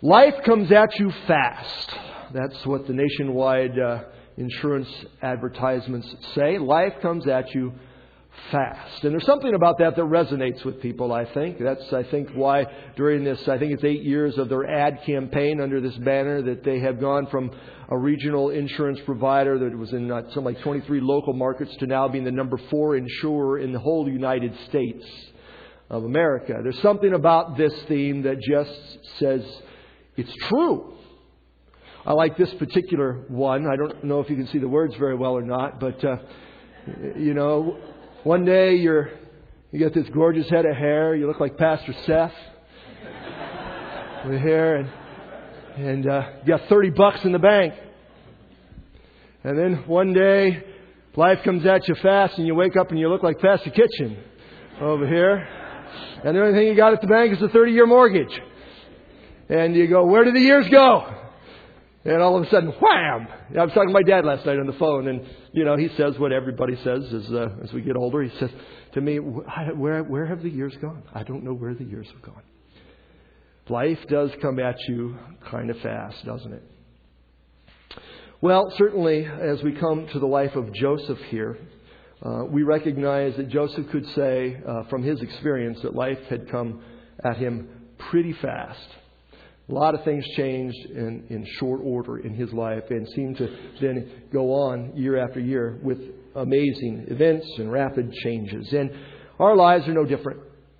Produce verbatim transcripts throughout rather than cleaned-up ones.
Life comes at you fast. That's what the nationwide uh, insurance advertisements say. Life comes at you fast. And there's something about that that resonates with people, I think. That's, I think, why during this, I think it's eight years of their ad campaign under this banner that they have gone from a regional insurance provider that was in uh, something like twenty-three local markets to now being the number four insurer in the whole United States of America. There's something about this theme that just says it's true. I like this particular one. I don't know if you can see the words very well or not, but, uh, you know, one day you're, you got this gorgeous head of hair. You look like Pastor Seth with hair, and, and uh, you got thirty bucks in the bank. And then one day life comes at you fast and you wake up and you look like Pastor Kitchen over here. And the only thing you got at the bank is a thirty-year mortgage. And you go, where did the years go? And all of a sudden, wham! I was talking to my dad last night on the phone, and you know he says what everybody says as uh, as we get older. He says to me, "Where where have the years gone? I don't know where the years have gone." Life does come at you kind of fast, doesn't it? Well, certainly as we come to the life of Joseph here, uh, we recognize that Joseph could say uh, from his experience that life had come at him pretty fast. A lot of things changed in, in short order in his life and seemed to then go on year after year with amazing events and rapid changes. And our lives are no different.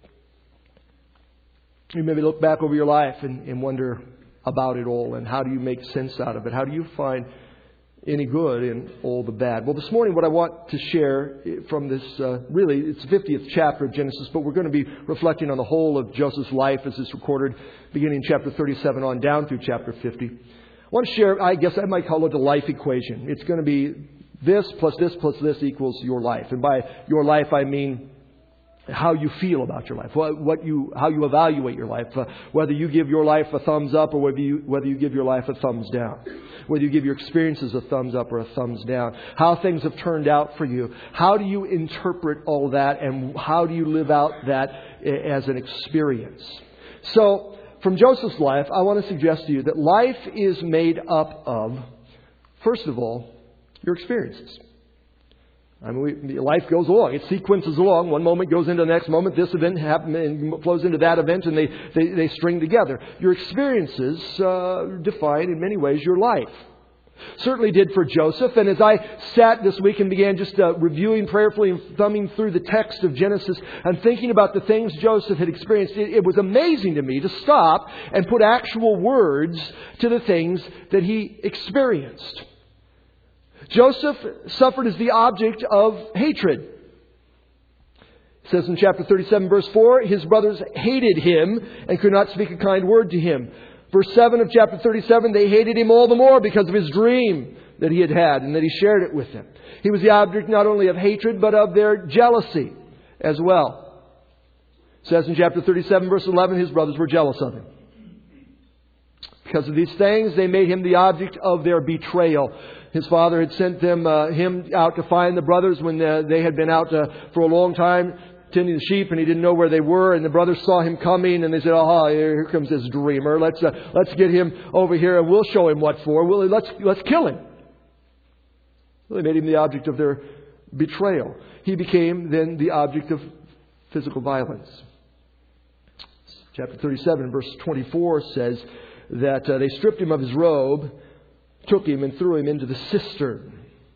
You maybe look back over your life and, and wonder about it all and how do you make sense out of it? How do you find any good in all the bad? Well, this morning what I want to share from this, uh, really, it's the fiftieth chapter of Genesis, but we're going to be reflecting on the whole of Joseph's life as it's recorded beginning in chapter thirty-seven on down through chapter fifty. I want to share, I guess I might call it a life equation. It's going to be this plus this plus this equals your life. And by your life, I mean how you feel about your life, what, what you, how you evaluate your life, uh, whether you give your life a thumbs up or whether you, whether you give your life a thumbs down, whether you give your experiences a thumbs up or a thumbs down, how things have turned out for you. How do you interpret all that and how do you live out that as an experience? So from Joseph's life, I want to suggest to you that life is made up of, first of all, your experiences. I mean, we, life goes along. It sequences along. One moment goes into the next moment. This event happens and flows into that event, and they, they, they string together. Your experiences uh, define, in many ways, your life. Certainly did for Joseph. And as I sat this week and began just uh, reviewing prayerfully and thumbing through the text of Genesis and thinking about the things Joseph had experienced, it, it was amazing to me to stop and put actual words to the things that he experienced. Joseph suffered as the object of hatred. It says in chapter thirty-seven, verse four, his brothers hated him and could not speak a kind word to him. Verse seven of chapter thirty-seven, they hated him all the more because of his dream that he had had and that he shared it with them. He was the object not only of hatred, but of their jealousy as well. It says in chapter thirty-seven, verse eleven, his brothers were jealous of him. Because of these things, they made him the object of their betrayal. His father had sent them, uh, him out to find the brothers when uh, they had been out uh, for a long time tending the sheep, and he didn't know where they were. And the brothers saw him coming, and they said, "Aha! Here comes this dreamer. Let's uh, let's get him over here, and we'll show him what for. We'll, let's let's kill him." Well, they made him the object of their betrayal. He became then the object of physical violence. Chapter thirty-seven, verse twenty-four says that uh, they stripped him of his robe, took him and threw him into the cistern.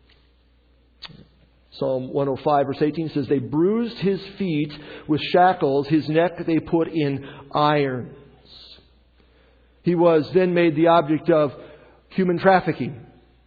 Psalm one oh five verse eighteen says, they bruised his feet with shackles, his neck they put in irons. He was then made the object of human trafficking.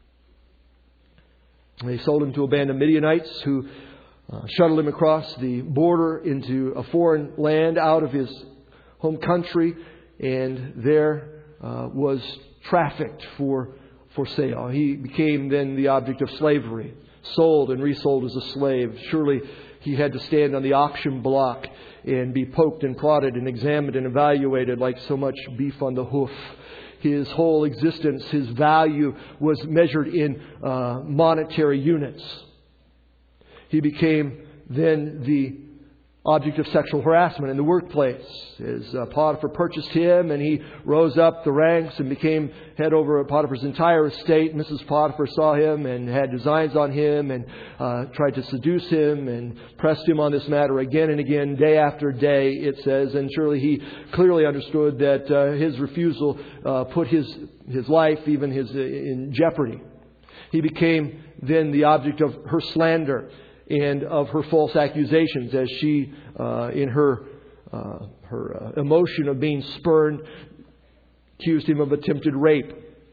They sold him to a band of Midianites who uh, shuttled him across the border into a foreign land out of his home country, and there uh, was trafficked for for sale. He became then the object of slavery, sold and resold as a slave. Surely he had to stand on the auction block and be poked and prodded and examined and evaluated like so much beef on the hoof. His whole existence, his value was measured in uh, monetary units. He became then the object of sexual harassment in the workplace. As uh, Potiphar purchased him, and he rose up the ranks and became head over Potiphar's entire estate. Missus Potiphar saw him and had designs on him and uh, tried to seduce him and pressed him on this matter again and again, day after day, it says. And surely he clearly understood that uh, his refusal uh, put his his life, even his, uh, in jeopardy. He became then the object of her slander and of her false accusations, as she, uh, in her uh, her uh, emotion of being spurned, accused him of attempted rape.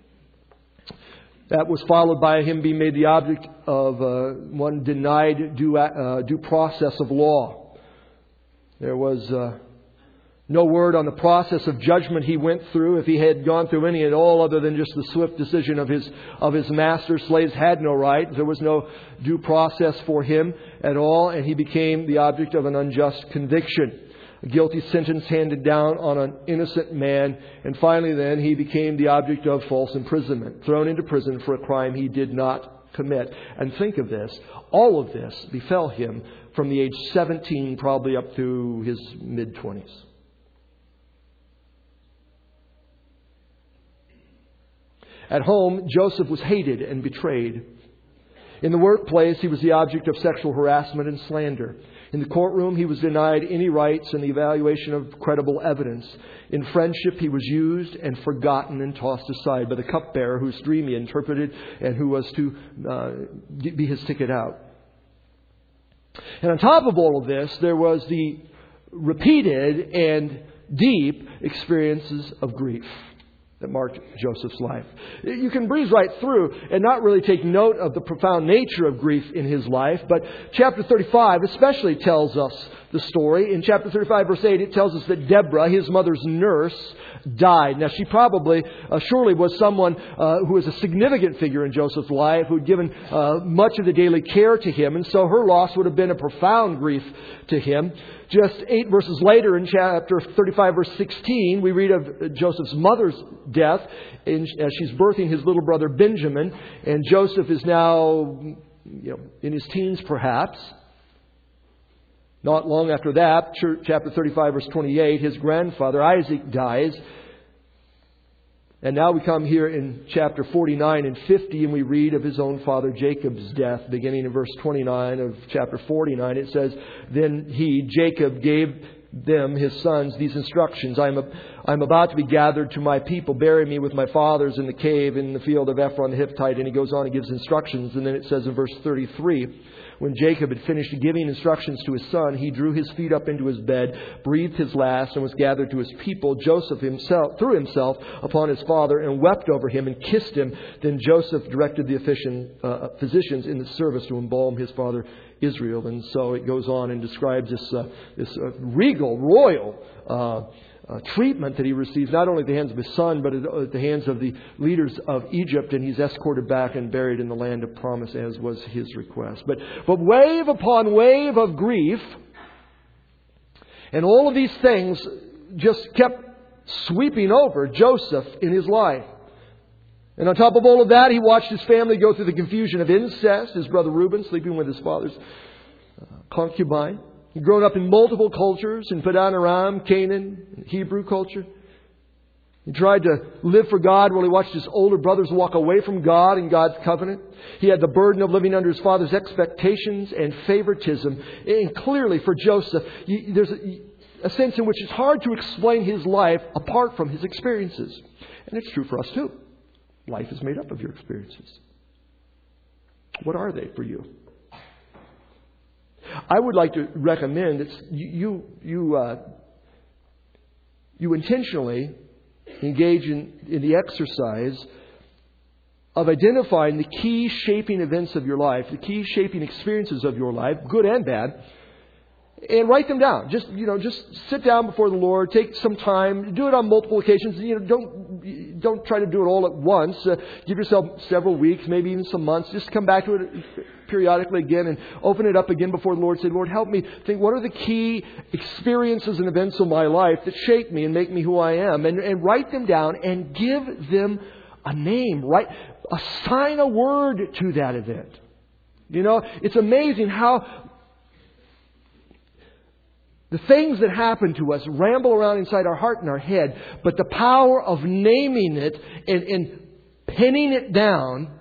That was followed by him being made the object of uh, one denied due, uh, due process of law. There was uh, no word on the process of judgment he went through, if he had gone through any at all, other than just the swift decision of his of his master. Slaves had no right. There was no due process for him at all, and he became the object of an unjust conviction. A guilty sentence handed down on an innocent man, and finally then he became the object of false imprisonment, thrown into prison for a crime he did not commit. And think of this, all of this befell him from the age seventeen probably up to his mid-twenties. At home, Joseph was hated and betrayed. In the workplace, he was the object of sexual harassment and slander. In the courtroom, he was denied any rights in the evaluation of credible evidence. In friendship, he was used and forgotten and tossed aside by the cupbearer whose dream he interpreted and who was to uh, be his ticket out. And on top of all of this, there was the repeated and deep experiences of grief that marked Joseph's life. You can breeze right through and not really take note of the profound nature of grief in his life, but chapter thirty-five especially tells us the story. In chapter thirty-five, verse eight, it tells us that Deborah, his mother's nurse, died. Now, she probably, uh, surely was someone uh, who was a significant figure in Joseph's life, who had given uh, much of the daily care to him, and so her loss would have been a profound grief to him. Just eight verses later, in chapter thirty-five, verse sixteen, we read of Joseph's mother's death as she's birthing his little brother Benjamin, and Joseph is now, you know, in his teens perhaps. Not long after that, chapter thirty-five, verse twenty-eight, his grandfather Isaac dies. And now we come here in chapter forty-nine and fifty, and we read of his own father Jacob's death. Beginning in verse twenty-nine of chapter forty-nine, it says, "Then he, Jacob, gave them, his sons, these instructions. I am, a, I am about to be gathered to my people. Bury me with my fathers in the cave in the field of Ephron the Hittite." And he goes on and gives instructions. And then it says in verse thirty-three, when Jacob had finished giving instructions to his son, he drew his feet up into his bed, breathed his last, and was gathered to his people. Joseph himself threw himself upon his father and wept over him and kissed him. Then Joseph directed the uh, physicians in the service to embalm his father Israel. And so it goes on and describes this, uh, this uh, regal, royal uh Uh, treatment that he receives, not only at the hands of his son, but at the hands of the leaders of Egypt, and he's escorted back and buried in the land of promise, as was his request. But, but wave upon wave of grief, and all of these things just kept sweeping over Joseph in his life. And on top of all of that, he watched his family go through the confusion of incest, his brother Reuben sleeping with his father's concubine. He'd grown up in multiple cultures, in Padan Aram, Canaan, Hebrew culture. He tried to live for God while he watched his older brothers walk away from God and God's covenant. He had the burden of living under his father's expectations and favoritism. And clearly for Joseph, there's a sense in which it's hard to explain his life apart from his experiences. And it's true for us too. Life is made up of your experiences. What are they for you? I would like to recommend that you you uh, you intentionally engage in, in the exercise of identifying the key shaping events of your life, the key shaping experiences of your life, good and bad, and write them down. Just you know, just sit down before the Lord. Take some time. Do it on multiple occasions. You know, don't don't try to do it all at once. Uh, give yourself several weeks, maybe even some months. Just come back to it periodically again and open it up again before the Lord. Say, Lord, help me think. What are the key experiences and events of my life that shape me and make me who I am? And, and write them down and give them a name. Right? Assign a word to that event. You know, it's amazing how The things that happen to us ramble around inside our heart and our head, but the power of naming it and, and pinning it down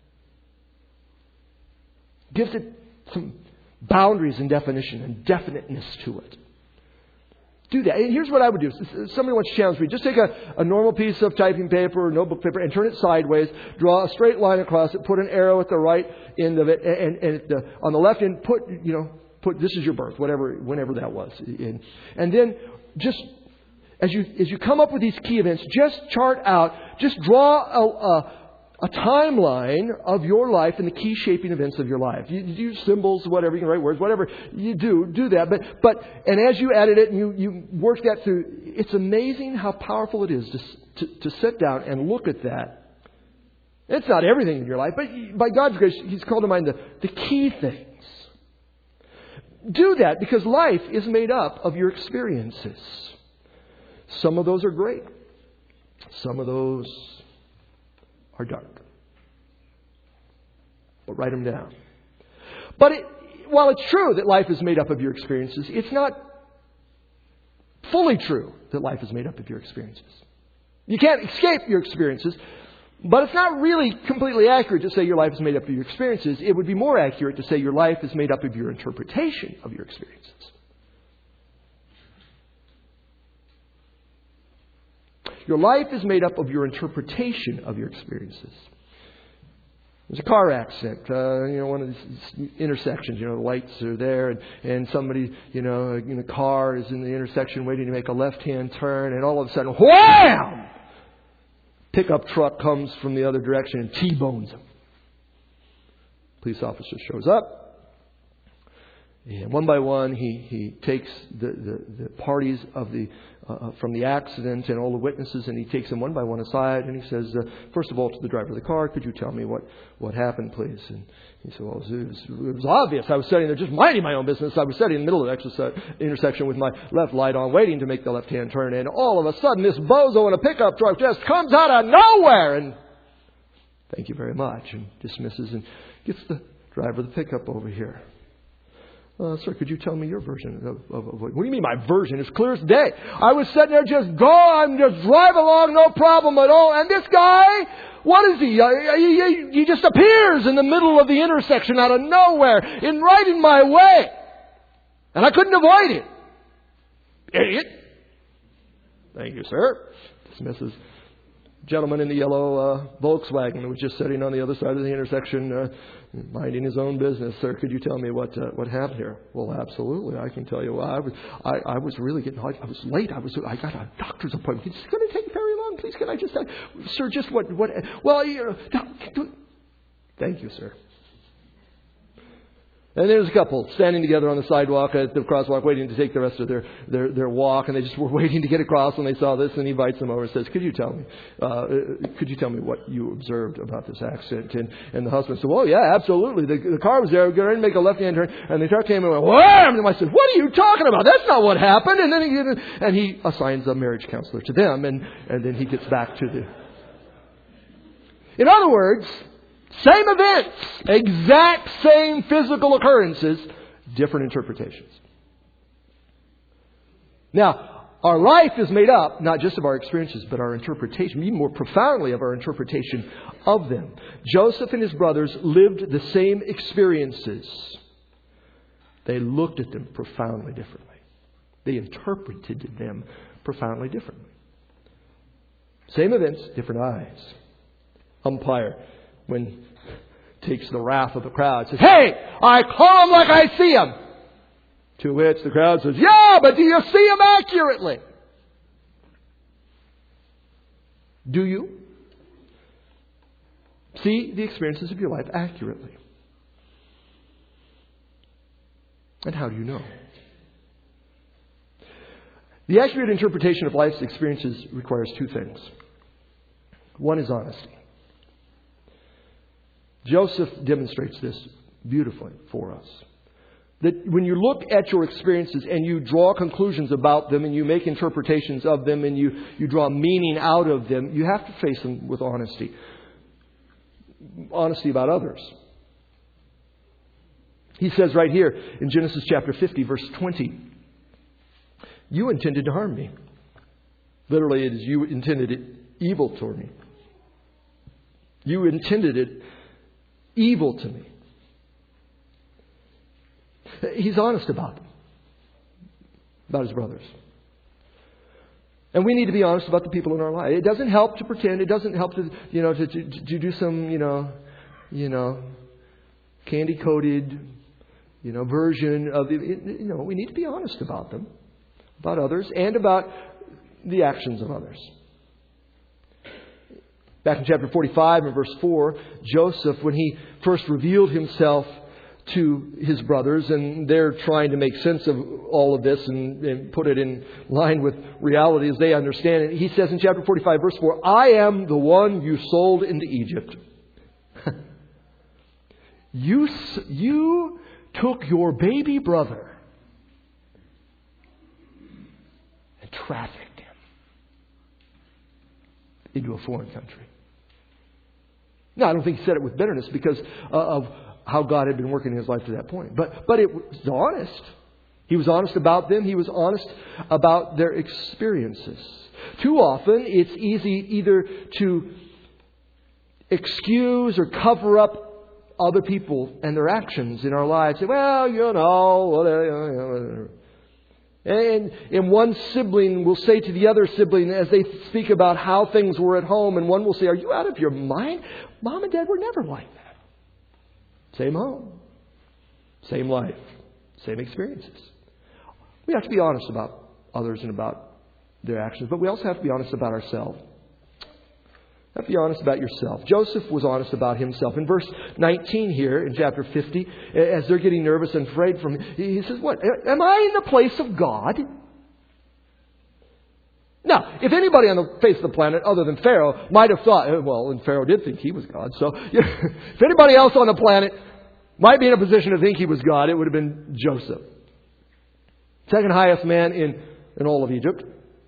gives it some boundaries and definition and definiteness to it. Do that. And here's what I would do. Somebody wants to challenge me. Just take a, a normal piece of typing paper or notebook paper and turn it sideways. Draw a straight line across it. Put an arrow at the right end of it. And, and at the, on the left end, put, you know, put this is your birth, whatever, whenever that was. And, and then just as you as you come up with these key events, just chart out, just draw a, a A timeline of your life and the key shaping events of your life. You, you use symbols, whatever, you can write words, whatever you do, do that. But, but, and as you edit it and you, you work that through, it's amazing how powerful it is to, to, to sit down and look at that. It's not everything in your life, but by God's grace, He's called to mind the, the key things. Do that because life is made up of your experiences. Some of those are great. Some of those are dark. But write them down. But it, while it's true that life is made up of your experiences, it's not fully true that life is made up of your experiences. You can't escape your experiences, but it's not really completely accurate to say your life is made up of your experiences. It would be more accurate to say your life is made up of your interpretation of your experiences. Your life is made up of your interpretation of your experiences. There's a car accident, uh, you know, one of these intersections, you know, the lights are there and, and somebody, you know, in a car is in the intersection waiting to make a left-hand turn and all of a sudden, wham! Pickup truck comes from the other direction and T-bones him. Police officer shows up. And one by one, he, he takes the, the, the parties of the uh, from the accident and all the witnesses, and he takes them one by one aside, and he says, uh, first of all, to the driver of the car, could you tell me what, what happened, please? And he said, well, it was, it was obvious. I was sitting there just minding my own business. I was sitting in the middle of the intersection with my left light on, waiting to make the left-hand turn, and all of a sudden, this bozo in a pickup truck just comes out of nowhere, and thank you very much, and dismisses and gets the driver of the pickup over here. Uh, sir, could you tell me your version of, of, of what do you mean my version? It's clear as day. I was sitting there just go, I'm just drive along, no problem at all. And this guy, what is he? Uh, he? He just appears in the middle of the intersection out of nowhere, in right in my way. And I couldn't avoid it. Idiot. Thank you, sir. Dismisses. Gentleman in the yellow uh, Volkswagen was just sitting on the other side of the intersection, uh, minding his own business. Sir, could you tell me what uh, what happened here? Well, absolutely, I can tell you. Well, I was I, I was really getting I was late. I was I got a doctor's appointment. It's going to take very long. Please, can I just tell you, sir? Just what what? Well, you know, thank you, sir. And there's a couple standing together on the sidewalk at the crosswalk waiting to take the rest of their, their, their walk. And they just were waiting to get across when they saw this. And he invites them over and says, could you tell me, uh, could you tell me what you observed about this accident? And, and the husband said, well, yeah, absolutely. The, the car was there. We were going to make a left-hand turn. And the truck came and went, wham! And I said, what are you talking about? That's not what happened. And then he, and he assigns a marriage counselor to them. And, and then he gets back to the... In other words... Same events, exact same physical occurrences, different interpretations. Now, our life is made up not just of our experiences, but our interpretation, even more profoundly of our interpretation of them. Joseph and his brothers lived the same experiences. They looked at them profoundly differently. They interpreted them profoundly differently. Same events, different eyes. Umpire, when takes the wrath of the crowd, says, hey, I call him like I see him. To which the crowd says, yeah, but do you see him accurately? Do you see the experiences of your life accurately? And how do you know? The accurate interpretation of life's experiences requires two things. One is honesty. Joseph demonstrates this beautifully for us. That when you look at your experiences and you draw conclusions about them and you make interpretations of them and you, you draw meaning out of them, you have to face them with honesty. Honesty about others. He says right here in Genesis chapter fifty, verse twenty, You intended to harm me. Literally, it is you intended it evil toward me. You intended it evil to me. He's honest about them, about his brothers. And we need to be honest about the people in our life. It doesn't help to pretend. It doesn't help to, you know, to, to, to do some, you know, you know, candy-coated, you know, version of the, you know, we need to be honest about them, about others, and about the actions of others. Back in chapter forty-five and verse four, Joseph, when he first revealed himself to his brothers, and they're trying to make sense of all of this and, and put it in line with reality as they understand it. He says in chapter forty-five, verse four, I am the one you sold into Egypt. you, you took your baby brother and trafficked him into a foreign country. Now, I don't think he said it with bitterness because uh, of how God had been working in his life to that point. But but it was honest. He was honest about them. He was honest about their experiences. Too often, it's easy either to excuse or cover up other people and their actions in our lives. Say, well, you know, whatever. And, and one sibling will say to the other sibling as they speak about how things were at home, and one will say, are you out of your mind? Mom and Dad were never like that. Same home, same life, same experiences. We have to be honest about others and about their actions, but we also have to be honest about ourselves. You have to be honest about yourself. Joseph was honest about himself. In verse nineteen here, in chapter fifty, as they're getting nervous and afraid from him, he says, what? Am I in the place of God? Now, if anybody on the face of the planet other than Pharaoh might have thought, well, and Pharaoh did think he was God, so if anybody else on the planet might be in a position to think he was God, it would have been Joseph. Second highest man in, in all of Egypt.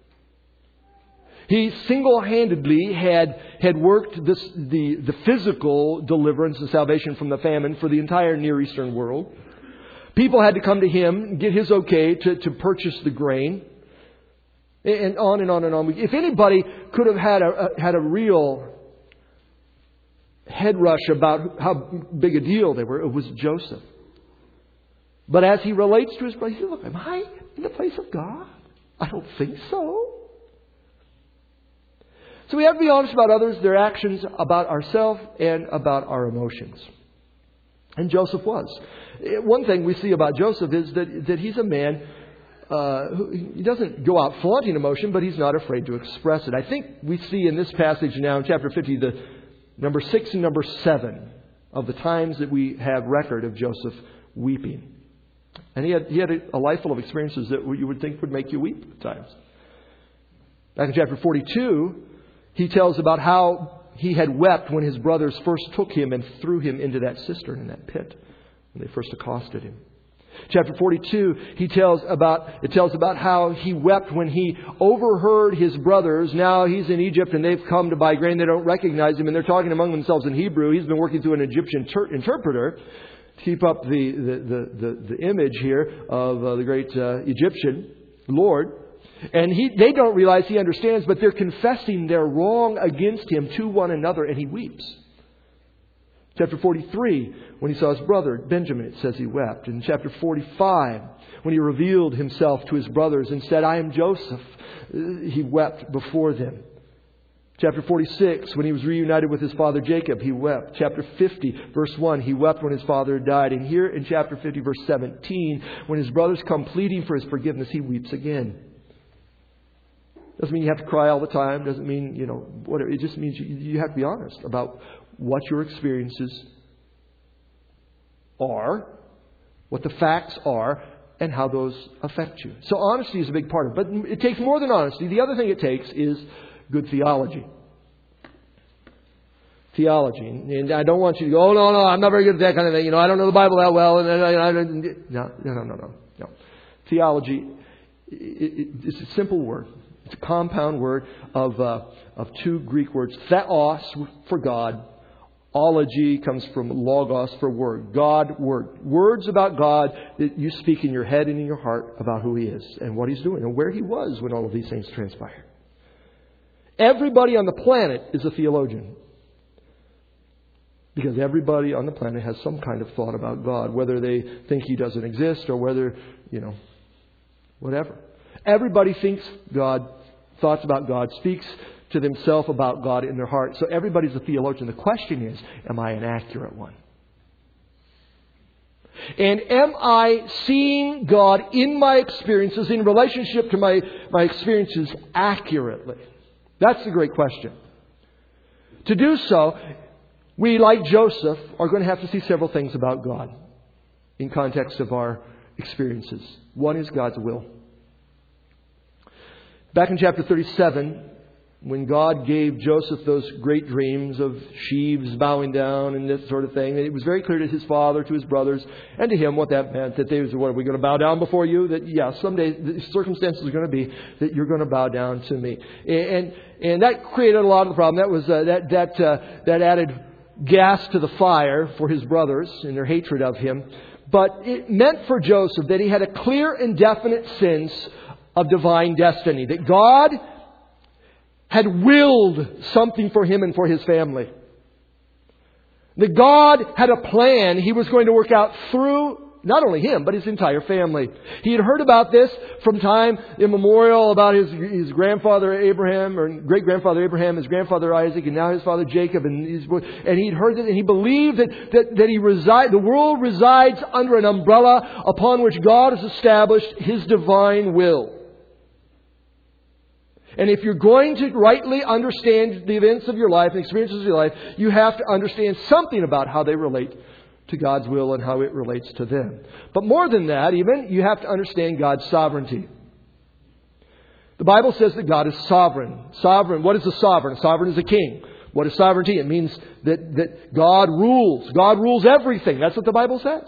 He single-handedly had, had worked this, the, the physical deliverance and salvation from the famine for the entire Near Eastern world. People had to come to him, get his okay to, to purchase the grain. And on and on and on. If anybody could have had a, a had a real head rush about how big a deal they were, it was Joseph. But as he relates to his brother, he says, look, am I in the place of God? I don't think so. So we have to be honest about others, their actions, about ourselves, and about our emotions. And Joseph was. One thing we see about Joseph is that, that he's a man Uh, he doesn't go out flaunting emotion, but he's not afraid to express it. I think we see in this passage now in chapter fifty the number six and number seven of the times that we have record of Joseph weeping. And he had, he had a, a life full of experiences that you would think would make you weep at times. Back in chapter forty-two, he tells about how he had wept when his brothers first took him and threw him into that cistern in that pit when they first accosted him. Chapter forty-two, he tells about, it tells about how he wept when he overheard his brothers. Now he's in Egypt and they've come to buy grain. They don't recognize him and they're talking among themselves in Hebrew. He's been working through an Egyptian ter- interpreter to keep up the, the, the, the, the image here of uh, the great uh, Egyptian Lord. And he, they don't realize he understands, but they're confessing their wrong against him to one another, and he weeps. Chapter forty-three, when he saw his brother Benjamin, it says he wept. In chapter forty-five, when he revealed himself to his brothers and said, I am Joseph, he wept before them. Chapter forty-six, when he was reunited with his father Jacob, he wept. Chapter fifty, verse one, he wept when his father died. And here in chapter fifty, verse seventeen, when his brothers come pleading for his forgiveness, he weeps again. Doesn't mean you have to cry all the time. Doesn't mean, you know, whatever. It just means you, you have to be honest about what your experiences are, what the facts are, and how those affect you. So honesty is a big part of it. But it takes more than honesty. The other thing it takes is good theology. Theology. And I don't want you to go, oh, no, no, I'm not very good at that kind of thing. You know, I don't know the Bible that well. And I, I, I, no, no, no, no, no, no. Theology, it, it, it's a simple word. It's a compound word of uh, of two Greek words. Theos for God. Ology comes from logos for word. God, word. Words about God that you speak in your head and in your heart about who He is and what He's doing and where He was when all of these things transpired. Everybody on the planet is a theologian. Because everybody on the planet has some kind of thought about God, whether they think He doesn't exist or whether, you know, whatever. Everybody thinks God, thoughts about God, speaks to themselves about God in their heart. So everybody's a theologian. The question is, am I an accurate one? And am I seeing God in my experiences, in relationship to my, my experiences accurately? That's the great question. To do so, we, like Joseph, are going to have to see several things about God in context of our experiences. One is God's will. Back in chapter thirty-seven, when God gave Joseph those great dreams of sheaves bowing down and this sort of thing, it was very clear to his father, to his brothers, and to him what that meant. That they was, what, are we going to bow down before you? That, yeah, someday the circumstances are going to be that you're going to bow down to me. And and that created a lot of the problem. That was uh, that that uh, that added gas to the fire for his brothers in their hatred of him. But it meant for Joseph that he had a clear and definite sense of divine destiny. That God had willed something for him and for his family. That God had a plan He was going to work out through not only him, but his entire family. He had heard about this from time immemorial about his, his grandfather Abraham, or great-grandfather Abraham, his grandfather Isaac, and now his father Jacob. And, his, and he'd heard it, and he believed that, that, that he reside, the world resides under an umbrella upon which God has established His divine will. And if you're going to rightly understand the events of your life and experiences of your life, you have to understand something about how they relate to God's will and how it relates to them. But more than that, even, you have to understand God's sovereignty. The Bible says that God is sovereign. Sovereign. What is a sovereign? A sovereign is a king. What is sovereignty? It means that, that God rules. God rules everything. That's what the Bible says.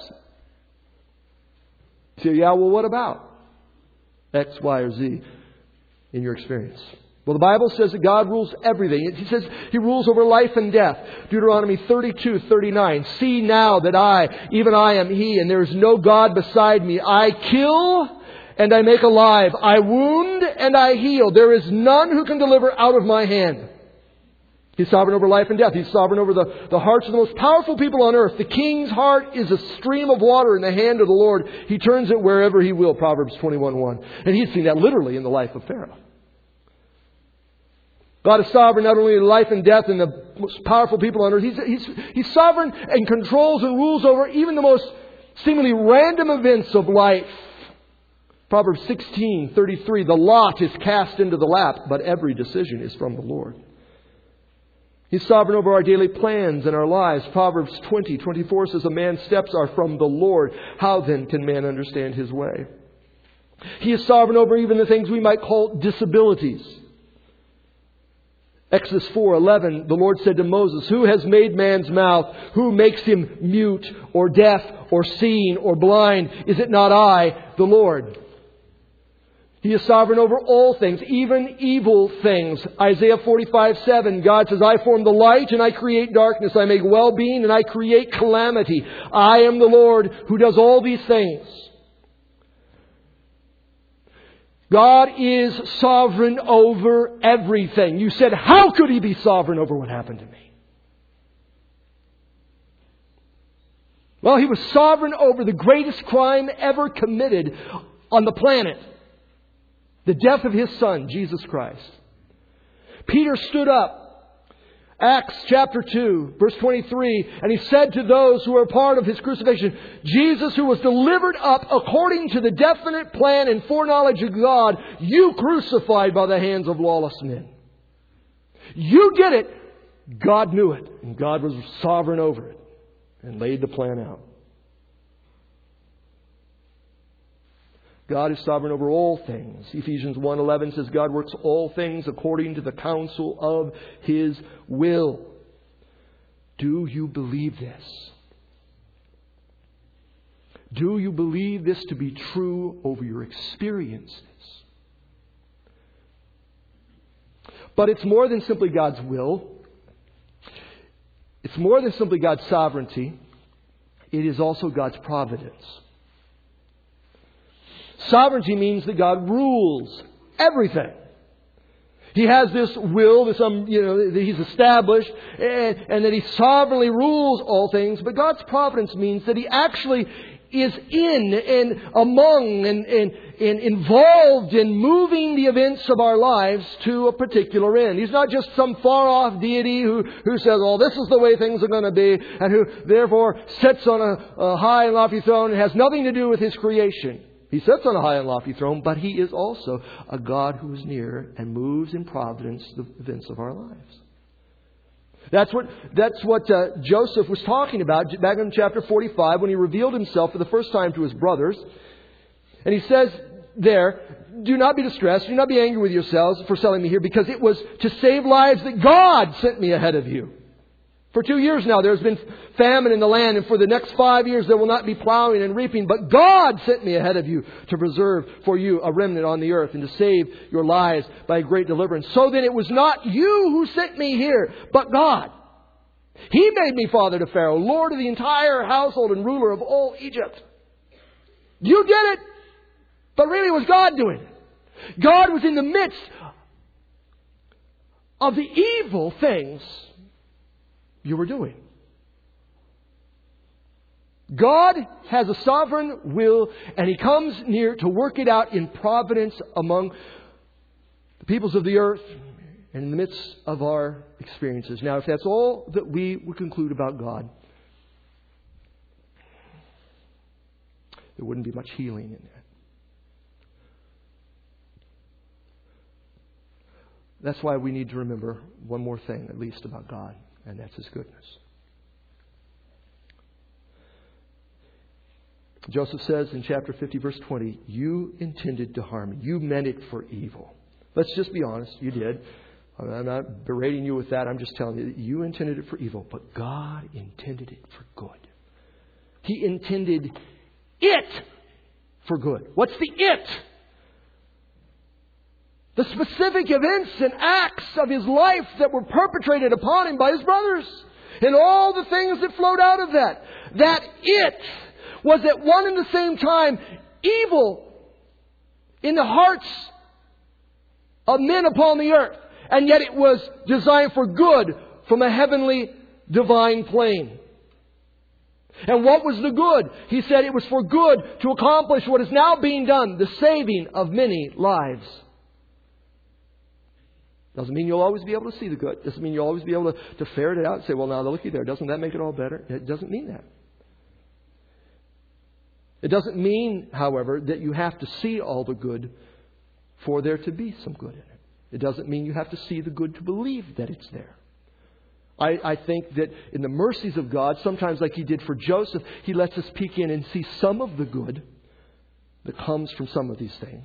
You say, yeah, well, what about X, Y, or Z in your experience? Well, the Bible says that God rules everything. He says He rules over life and death. Deuteronomy thirty-two thirty-nine. See now that I, even I am He, and there is no God beside me. I kill and I make alive. I wound and I heal. There is none who can deliver out of my hand. He's sovereign over life and death. He's sovereign over the, the hearts of the most powerful people on earth. The king's heart is a stream of water in the hand of the Lord. He turns it wherever He will. Proverbs twenty-one one. And he's seen that literally in the life of Pharaoh. God is sovereign not only in life and death and the most powerful people on earth. He's, he's, he's sovereign and controls and rules over even the most seemingly random events of life. Proverbs sixteen thirty-three. The lot is cast into the lap, but every decision is from the Lord. He's sovereign over our daily plans and our lives. Proverbs twenty twenty-four says, a man's steps are from the Lord. How then can man understand his way? He is sovereign over even the things we might call disabilities. Exodus four eleven, the Lord said to Moses, who has made man's mouth? Who makes him mute or deaf or seeing or blind? Is it not I, the Lord? He is sovereign over all things, even evil things. Isaiah forty-five seven, God says, I form the light and I create darkness. I make well-being and I create calamity. I am the Lord who does all these things. God is sovereign over everything. You said, how could He be sovereign over what happened to me? Well, He was sovereign over the greatest crime ever committed on the planet. The death of His Son, Jesus Christ. Peter stood up. Acts chapter two, verse twenty-three, and he said to those who were part of His crucifixion, Jesus, who was delivered up according to the definite plan and foreknowledge of God, you crucified by the hands of lawless men. You did it. God knew it. And God was sovereign over it and laid the plan out. God is sovereign over all things. Ephesians one eleven says God works all things according to the counsel of His will. Do you believe this? Do you believe this to be true over your experiences? But it's more than simply God's will. It's It's more than simply God's sovereignty. It is also God's providence. Sovereignty means that God rules everything. He has this will, this um, you know, that He's established, and, and that He sovereignly rules all things. But God's providence means that He actually is in and among and, and, and involved in moving the events of our lives to a particular end. He's not just some far-off deity who, who says, "Oh, this is the way things are going to be," and who therefore sits on a, a high and lofty throne and has nothing to do with His creation. He sits on a high and lofty throne, but He is also a God who is near and moves in providence the events of our lives. That's what, that's what uh, Joseph was talking about back in chapter forty-five when he revealed himself for the first time to his brothers. And he says there, "Do not be distressed, do not be angry with yourselves for selling me here, because it was to save lives that God sent me ahead of you. For two years now there has been famine in the land, and for the next five years there will not be plowing and reaping. But God sent me ahead of you to preserve for you a remnant on the earth and to save your lives by a great deliverance. So then it was not you who sent me here, but God. He made me father to Pharaoh, lord of the entire household and ruler of all Egypt." You did it, but really it was God doing it. God was in the midst of the evil things you were doing. God has a sovereign will, and He comes near to work it out in providence among the peoples of the earth and in the midst of our experiences. Now, if that's all that we would conclude about God, there wouldn't be much healing in that. That's why we need to remember one more thing, at least, about God. And that's His goodness. Joseph says in chapter fifty, verse twenty, "You intended to harm me. You meant it for evil." Let's just be honest. You did. I'm not berating you with that. I'm just telling you that you intended it for evil. But God intended it for good. He intended it for good. What's the it? The specific events and acts of His life that were perpetrated upon Him by His brothers. And all the things that flowed out of that. That it was at one and the same time evil in the hearts of men upon the earth. And yet it was designed for good from a heavenly divine plane. And what was the good? He said it was for good to accomplish what is now being done. The saving of many lives. Doesn't mean you'll always be able to see the good. Doesn't mean you'll always be able to, to ferret it out and say, "Well, now looky there. Doesn't that make it all better?" It doesn't mean that. It doesn't mean, however, that you have to see all the good for there to be some good in it. It doesn't mean you have to see the good to believe that it's there. I, I think that in the mercies of God, sometimes like He did for Joseph, He lets us peek in and see some of the good that comes from some of these things.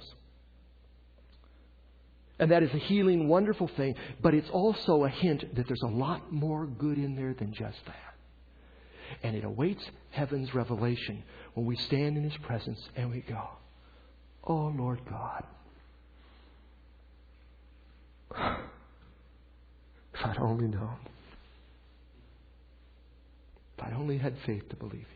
And that is a healing, wonderful thing. But it's also a hint that there's a lot more good in there than just that. And it awaits heaven's revelation when we stand in His presence and we go, "Oh, Lord God, if I'd only known. If I'd only had faith to believe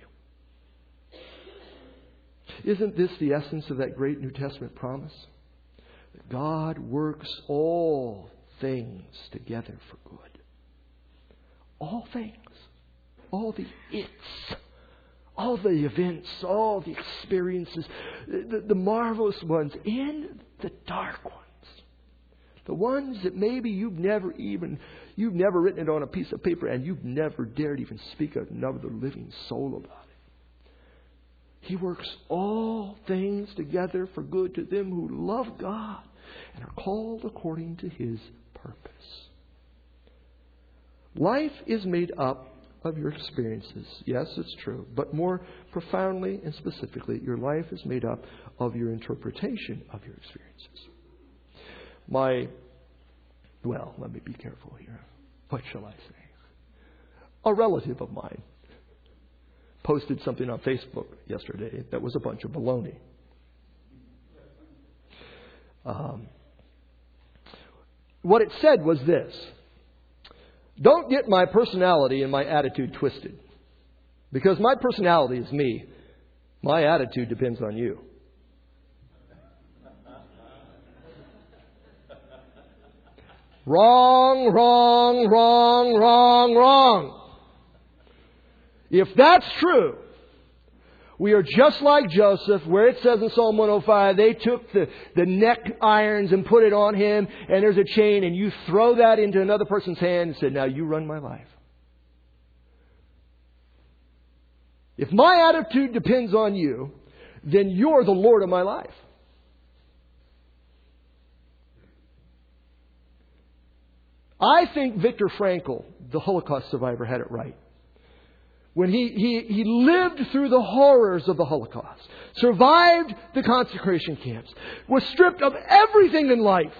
You." Isn't this the essence of that great New Testament promise? That God works all things together for good. All things. All the it's. All the events. All the experiences. The, the marvelous ones. And the dark ones. The ones that maybe you've never even, you've never written it on a piece of paper and you've never dared even speak another living soul about it. He works all things together for good to them who love God and are called according to His purpose. Life is made up of your experiences. Yes, it's true. But more profoundly and specifically, your life is made up of your interpretation of your experiences. My, well, let me be careful here. What shall I say? A relative of mine posted something on Facebook yesterday that was a bunch of baloney. Um, what it said was this: Don't get my personality and my attitude twisted. Because my personality is me. My attitude depends on you. Wrong, wrong, wrong, wrong, wrong. If that's true, we are just like Joseph, where it says in Psalm one oh five, they took the, the neck irons and put it on him, and there's a chain, and you throw that into another person's hand and said, now you run my life. If my attitude depends on you, then you're the Lord of my life. I think Viktor Frankl, the Holocaust survivor, had it right. When he, he, he lived through the horrors of the Holocaust, survived the concentration camps, was stripped of everything in life.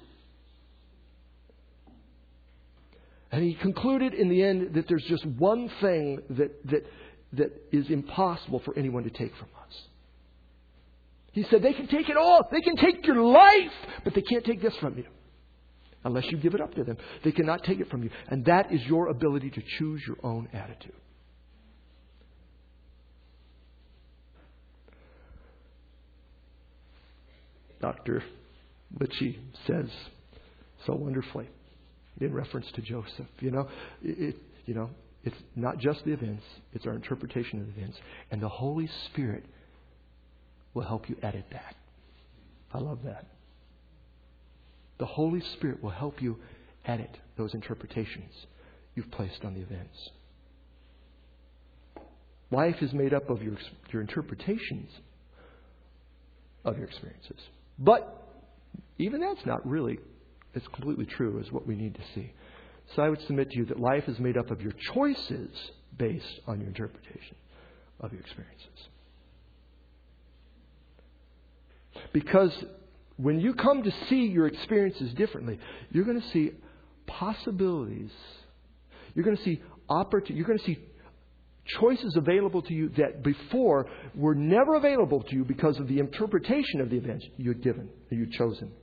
And he concluded in the end that there's just one thing that, that, that is impossible for anyone to take from us. He said, they can take it all. They can take your life, but they can't take this from you. Unless you give it up to them. They cannot take it from you. And that is your ability to choose your own attitude. Doctor Litchie says so wonderfully in reference to Joseph. You know, it, you know, it's not just the events, it's our interpretation of the events. And the Holy Spirit will help you edit that. I love that. The Holy Spirit will help you edit those interpretations you've placed on the events. Life is made up of your, your interpretations of your experiences. But even that's not really as completely true as what we need to see. So I would submit to you that life is made up of your choices based on your interpretation of your experiences. Because when you come to see your experiences differently, you're going to see possibilities. You're going to see opportunities. You're going to see choices available to you that before were never available to you because of the interpretation of the events you had given, or you'd chosen.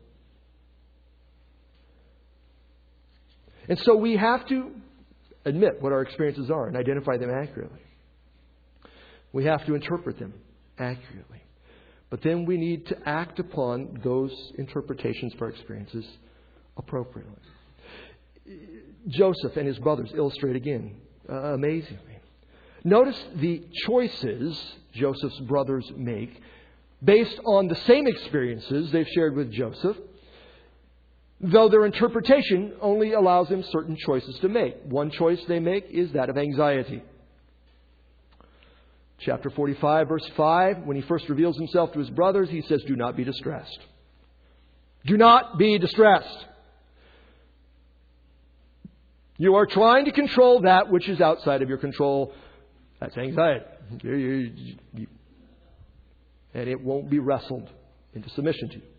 And so we have to admit what our experiences are and identify them accurately. We have to interpret them accurately. But then we need to act upon those interpretations of our experiences appropriately. Joseph and his brothers illustrate again uh, amazingly. Notice the choices Joseph's brothers make based on the same experiences they've shared with Joseph, though their interpretation only allows them certain choices to make. One choice they make is that of anxiety. Chapter forty-five, verse five, when he first reveals himself to his brothers, he says, do not be distressed. Do not be distressed. You are trying to control that which is outside of your control. That's anxiety. And it won't be wrestled into submission to you.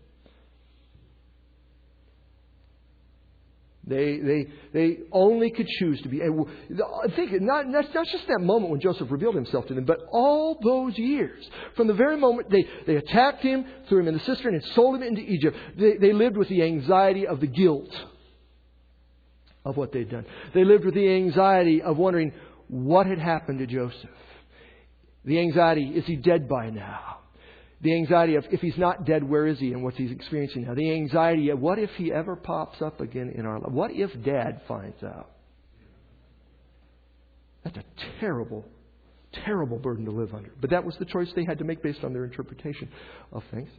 They they they only could choose to be able. I think not, not just that moment when Joseph revealed himself to them, but all those years. From the very moment they, they attacked him, threw him in the cistern, and sold him into Egypt, they, they lived with the anxiety of the guilt of what they'd done. They lived with the anxiety of wondering what had happened to Joseph. The anxiety, is he dead by now? The anxiety of, if he's not dead, where is he and what's he experiencing now? The anxiety of, what if he ever pops up again in our life? What if Dad finds out? That's a terrible, terrible burden to live under. But that was the choice they had to make based on their interpretation of things.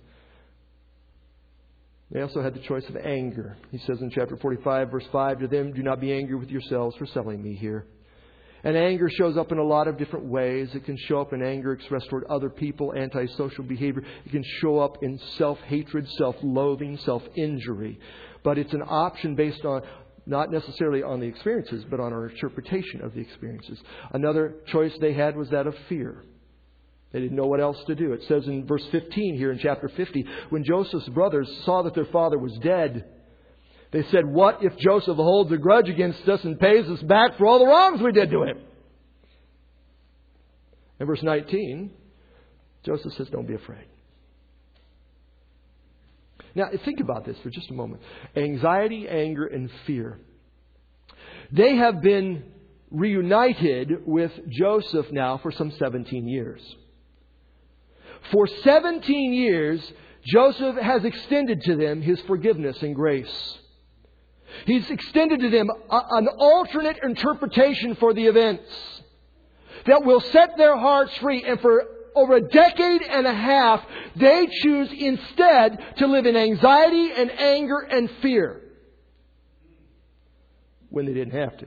They also had the choice of anger. He says in chapter forty-five, verse five, to them, do not be angry with yourselves for selling me here. And anger shows up in a lot of different ways. It can show up in anger expressed toward other people, antisocial behavior. It can show up in self-hatred, self-loathing, self-injury. But it's an option based on not necessarily on the experiences, but on our interpretation of the experiences. Another choice they had was that of fear. They didn't know what else to do. It says in verse fifteen here in chapter fifty, when Joseph's brothers saw that their father was dead, they said, what if Joseph holds a grudge against us and pays us back for all the wrongs we did to him? In verse nineteen, Joseph says, don't be afraid. Now, think about this for just a moment. Anxiety, anger, and fear. They have been reunited with Joseph now for some seventeen years. For seventeen years, Joseph has extended to them his forgiveness and grace. He's extended to them a, an alternate interpretation for the events that will set their hearts free. And for over a decade and a half, they choose instead to live in anxiety and anger and fear when they didn't have to.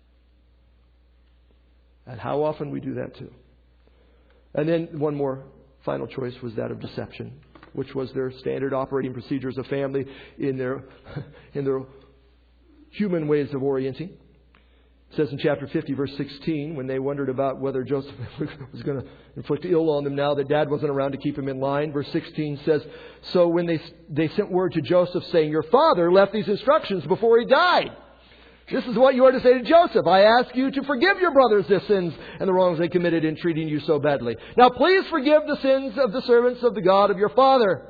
And how often we do that too. And then one more final choice was that of deception, which was their standard operating procedure as a family in their in their human ways of orienting. It says in chapter fifty, verse sixteen, when they wondered about whether Joseph was going to inflict ill on them now that Dad wasn't around to keep him in line. Verse sixteen says, so when they they sent word to Joseph saying, your father left these instructions before he died. This is what you are to say to Joseph. I ask you to forgive your brothers their sins and the wrongs they committed in treating you so badly. Now please forgive the sins of the servants of the God of your father.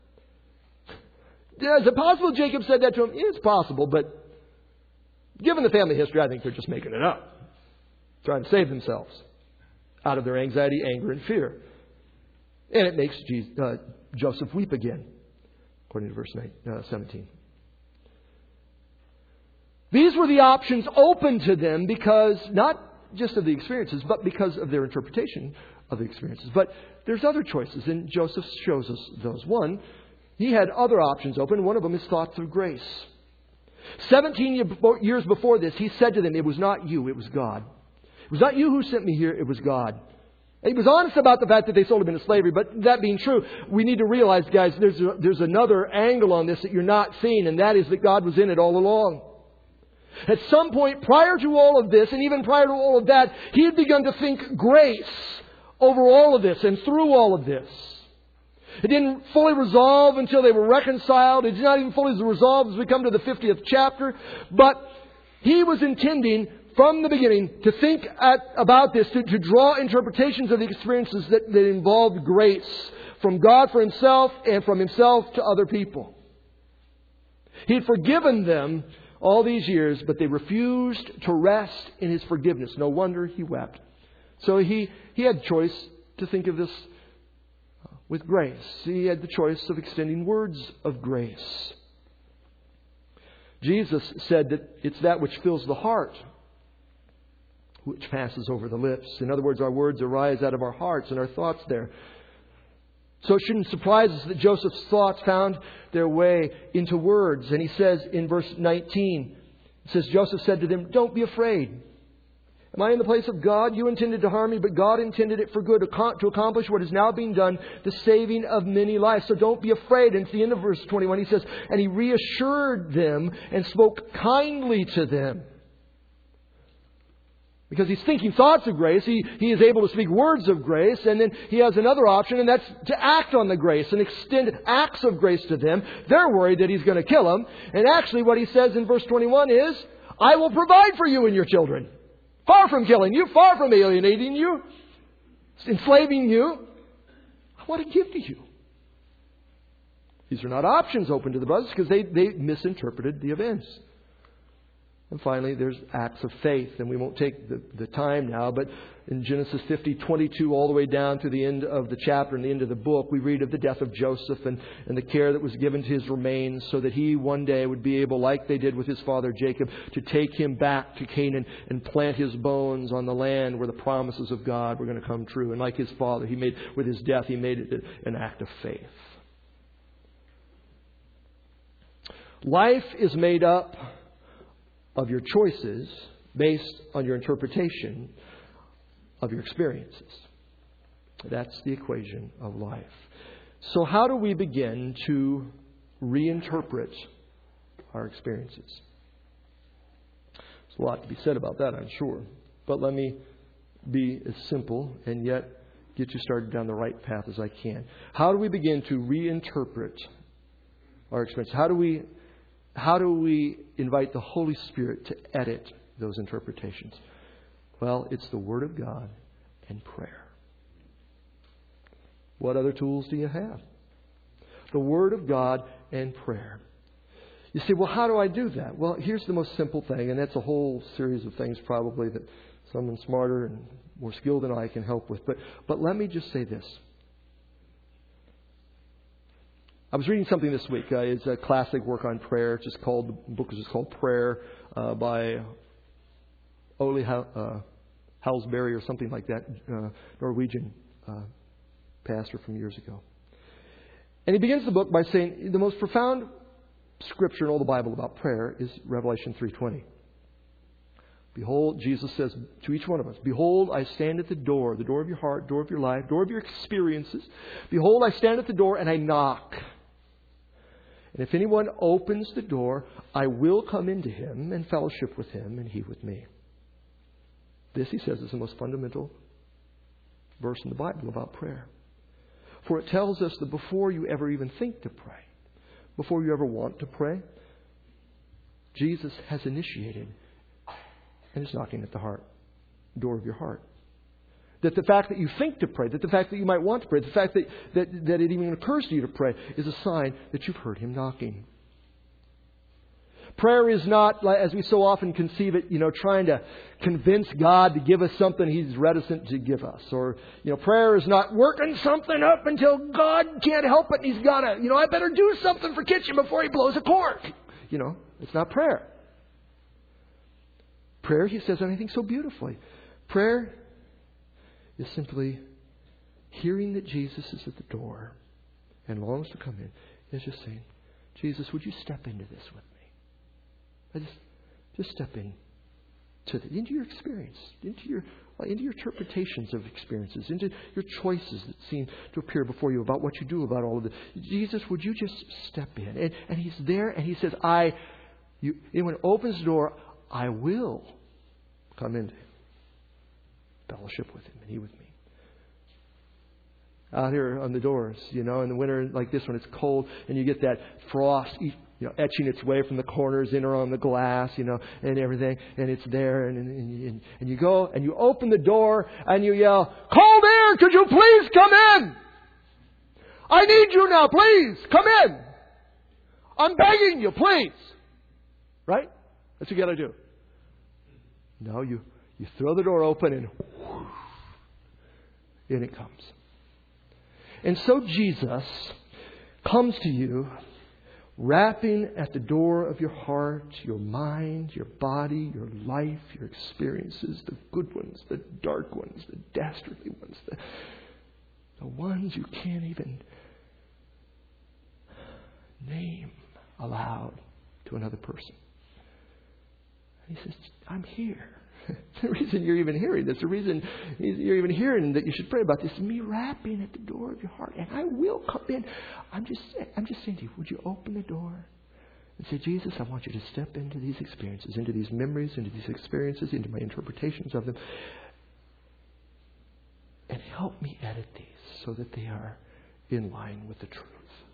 Is it possible Jacob said that to him? It's possible, but given the family history, I think they're just making it up. Trying to save themselves out of their anxiety, anger, and fear. And it makes Jesus, uh, Joseph weep again, according to verse nine, uh, seventeen. These were the options open to them because, not just of the experiences, but because of their interpretation of the experiences. But there's other choices, and Joseph shows us those. One, he had other options open. One of them is thoughts of grace. Seventeen years before this, he said to them, it was not you, it was God. It was not you who sent me here, it was God. And he was honest about the fact that they sold him into slavery. But that being true, we need to realize, guys, there's, a, there's another angle on this that you're not seeing, and that is that God was in it all along. At some point prior to all of this, and even prior to all of that, he had begun to think grace over all of this and through all of this. It didn't fully resolve until they were reconciled. It did not even fully resolve as we come to the fiftieth chapter. But he was intending from the beginning to think at, about this, to, to draw interpretations of the experiences that, that involved grace from God for himself and from himself to other people. He had forgiven them all these years, but they refused to rest in his forgiveness. No wonder he wept. So he, he had choice to think of this with grace. He had the choice of extending words of grace. Jesus said that it's that which fills the heart which passes over the lips. In other words, our words arise out of our hearts and our thoughts there. So it shouldn't surprise us that Joseph's thoughts found their way into words. And he says in verse nineteen, it says, Joseph said to them, don't be afraid. Am I in the place of God? You intended to harm me, but God intended it for good, to accomplish what is now being done, the saving of many lives. So don't be afraid. And at the end of verse twenty-one, he says, and he reassured them and spoke kindly to them. Because he's thinking thoughts of grace, he, he is able to speak words of grace, and then he has another option, and that's to act on the grace and extend acts of grace to them. They're worried that he's going to kill them. And actually what he says in verse twenty-one is, I will provide for you and your children. Far from killing you, far from alienating you, enslaving you, I want to give to you. These are not options open to the brothers because they, they misinterpreted the events. And finally, there's acts of faith. And we won't take the, the time now, but in Genesis fifty, twenty-two, all the way down to the end of the chapter and the end of the book, we read of the death of Joseph and, and the care that was given to his remains so that he one day would be able, like they did with his father Jacob, to take him back to Canaan and plant his bones on the land where the promises of God were going to come true. And like his father, he made, with his death, he made it an act of faith. Life is made up of your choices based on your interpretation of your experiences. That's the equation of life. So how do we begin to reinterpret our experiences? There's a lot to be said about that, I'm sure. But let me be as simple and yet get you started down the right path as I can. How do we begin to reinterpret our experience? How do we How do we invite the Holy Spirit to edit those interpretations? Well, it's the Word of God and prayer. What other tools do you have? The Word of God and prayer. You say, well, how do I do that? Well, here's the most simple thing, and that's a whole series of things probably that someone smarter and more skilled than I can help with. But but let me just say this. I was reading something this week. Uh, it's a classic work on prayer. It's just called, the book is just called Prayer uh, by Ole uh, Halsberry or something like that, uh, Norwegian uh, pastor from years ago. And he begins the book by saying the most profound scripture in all the Bible about prayer is Revelation three twenty. Behold, Jesus says to each one of us, behold, I stand at the door, the door of your heart, door of your life, door of your experiences. Behold, I stand at the door and I knock. And if anyone opens the door, I will come into him and fellowship with him and he with me. This, he says, is the most fundamental verse in the Bible about prayer. For it tells us that before you ever even think to pray, before you ever want to pray, Jesus has initiated and is knocking at the heart, door of your heart. That the fact that you think to pray, that the fact that you might want to pray, the fact that, that, that it even occurs to you to pray is a sign that you've heard Him knocking. Prayer is not, as we so often conceive it, you know, trying to convince God to give us something He's reticent to give us. Or, you know, prayer is not working something up until God can't help it and He's got to, you know, I better do something for Kitchen before He blows a cork. You know, it's not prayer. Prayer, He says, and I think so beautifully, prayer is simply hearing that Jesus is at the door and longs to come in. It's just saying, Jesus, would you step into this with me? I just, just step in to the, into your experience, into your, into your interpretations of experiences, into your choices that seem to appear before you about what you do about all of this. Jesus, would you just step in? And, and He's there, and He says, I, you, anyone opens the door, I will come into Him, fellowship with Him, and He with me. Out here on the doors, you know, in the winter like this when it's cold, and you get that frost, you know, etching its way from the corners in or on the glass, you know, and everything, and it's there, and and, and, and you go and you open the door and you yell, "Cold air, could you please come in? I need you now, please come in. I'm begging you, please." Right? That's what you got to do. No, you you throw the door open and whoosh, in it comes. And so Jesus comes to you, rapping at the door of your heart, your mind, your body, your life, your experiences, the good ones, the dark ones, the dastardly ones, the, the ones you can't even name aloud to another person. And He says, I'm here. The reason you're even hearing this, the reason you're even hearing that you should pray about this is me rapping at the door of your heart. And I will come in. I'm just, I'm just saying to you, would you open the door and say, Jesus, I want you to step into these experiences, into these memories, into these experiences, into my interpretations of them. And help me edit these so that they are in line with the truth.